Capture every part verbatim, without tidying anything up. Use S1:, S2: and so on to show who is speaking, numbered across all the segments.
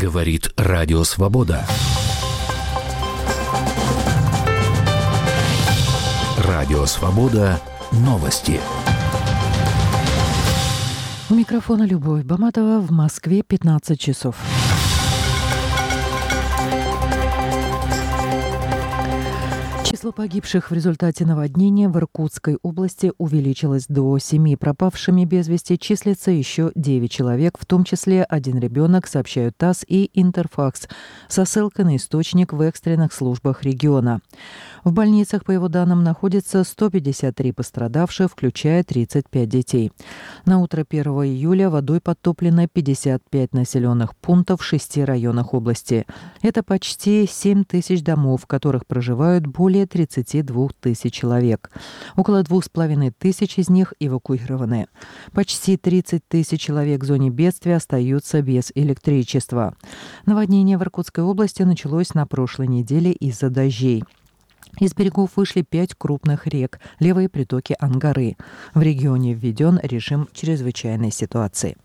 S1: Говорит Радио Свобода. Радио Свобода. Новости.
S2: У микрофона Любовь Баматова. В Москве пятнадцать часов. Число погибших в результате наводнения в Иркутской области увеличилось до семи. Пропавшими без вести числится еще девять человек, в том числе один ребенок, сообщают ТАСС и Интерфакс, со ссылкой на источник в экстренных службах региона. В больницах, по его данным, находится сто пятьдесят три пострадавших, включая тридцать пять детей. На утро первого июля водой подтоплено пятьдесят пять населенных пунктов в шести районах области. Это почти семь тысяч домов, в которых проживают более тридцать два тысяч человек. Около двух с половиной тысяч из них эвакуированы. Почти тридцать тысяч человек в зоне бедствия остаются без электричества. Наводнение в Иркутской области началось на прошлой неделе из-за дождей. Из берегов вышли пять крупных рек, левые притоки Ангары. В регионе введен режим чрезвычайной ситуации.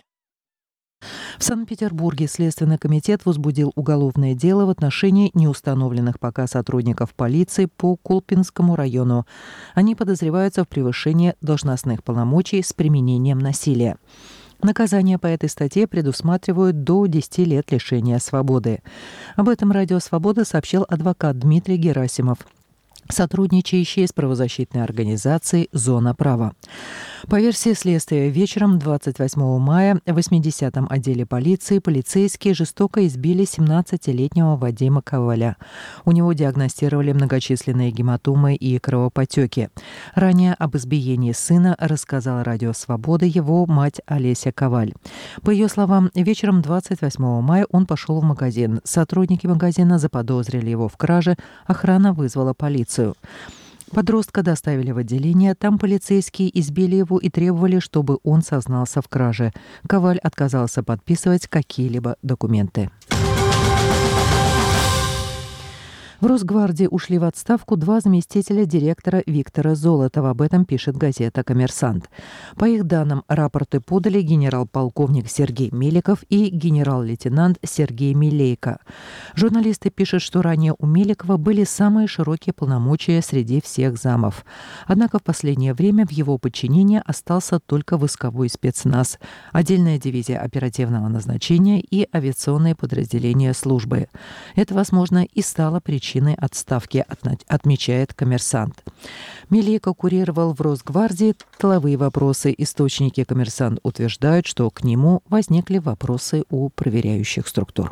S2: В Санкт-Петербурге Следственный комитет возбудил уголовное дело в отношении неустановленных пока сотрудников полиции по Колпинскому району. Они подозреваются в превышении должностных полномочий с применением насилия. Наказания по этой статье предусматривают до десяти лет лишения свободы. Об этом Радио Свобода сообщил адвокат Дмитрий Герасимов, сотрудничающий с правозащитной организацией «Зона права». По версии следствия, вечером двадцать восьмого мая в восьмидесятом отделе полиции полицейские жестоко избили семнадцатилетнего Вадима Коваля. У него диагностировали многочисленные гематомы и кровопотеки. Ранее об избиении сына рассказала Радио Свобода его мать Олеся Коваль. По ее словам, вечером двадцать восьмого мая он пошел в магазин. Сотрудники магазина заподозрили его в краже, охрана вызвала полицию. Подростка доставили в отделение, там полицейские избили его и требовали, чтобы он сознался в краже. Коваль отказался подписывать какие-либо документы. В Росгвардии ушли в отставку два заместителя директора Виктора Золотова. Об этом пишет газета «Коммерсант». По их данным, рапорты подали генерал-полковник Сергей Меликов и генерал-лейтенант Сергей Милейко. Журналисты пишут, что ранее у Меликова были самые широкие полномочия среди всех замов. Однако в последнее время в его подчинении остался только войсковой спецназ, отдельная дивизия оперативного назначения и авиационные подразделения службы. Это, возможно, и стало причиной отставки, отмечает «Коммерсант». Милейко курировал в Росгвардии тыловые вопросы. Источники «Коммерсант» утверждают, что к нему возникли вопросы у проверяющих структур.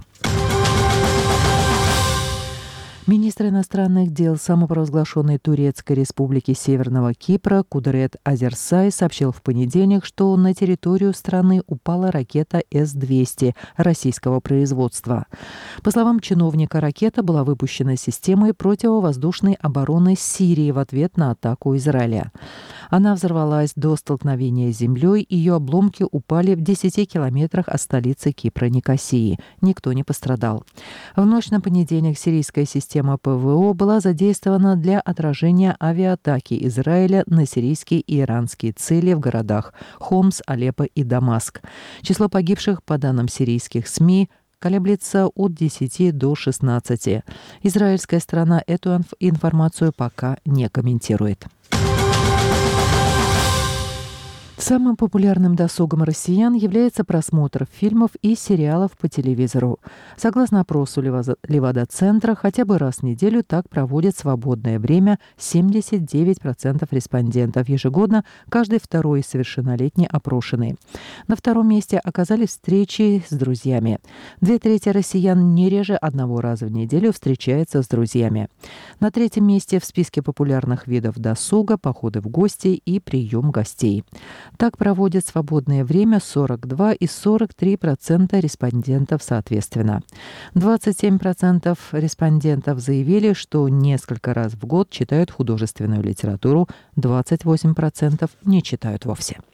S2: Министр иностранных дел самопровозглашенной Турецкой республики Северного Кипра Кудрет Азерсай сообщил в понедельник, что на территорию страны упала ракета С двести российского производства. По словам чиновника, ракета была выпущена системой противовоздушной обороны Сирии в ответ на атаку Израиля. Она взорвалась до столкновения с землей, ее обломки упали в десяти километрах от столицы Кипра Никосии. Никто не пострадал. В ночь на понедельник сирийская система Система ПВО была задействована для отражения авиаатаки Израиля на сирийские и иранские цели в городах Хомс, Алеппо и Дамаск. Число погибших, по данным сирийских СМИ, колеблется от десяти до шестнадцати. Израильская сторона эту информацию пока не комментирует. Самым популярным досугом россиян является просмотр фильмов и сериалов по телевизору. Согласно опросу Левада-центра, хотя бы раз в неделю так проводит свободное время семьдесят девять процентов респондентов. Ежегодно каждый второй совершеннолетний опрошенный. На втором месте оказались встречи с друзьями. Две трети россиян не реже одного раза в неделю встречаются с друзьями. На третьем месте в списке популярных видов досуга походы в гости и прием гостей. Так проводят свободное время сорок два и сорок три процента респондентов соответственно. двадцать семь процентов респондентов заявили, что несколько раз в год читают художественную литературу, двадцать восемь процентов не читают вовсе.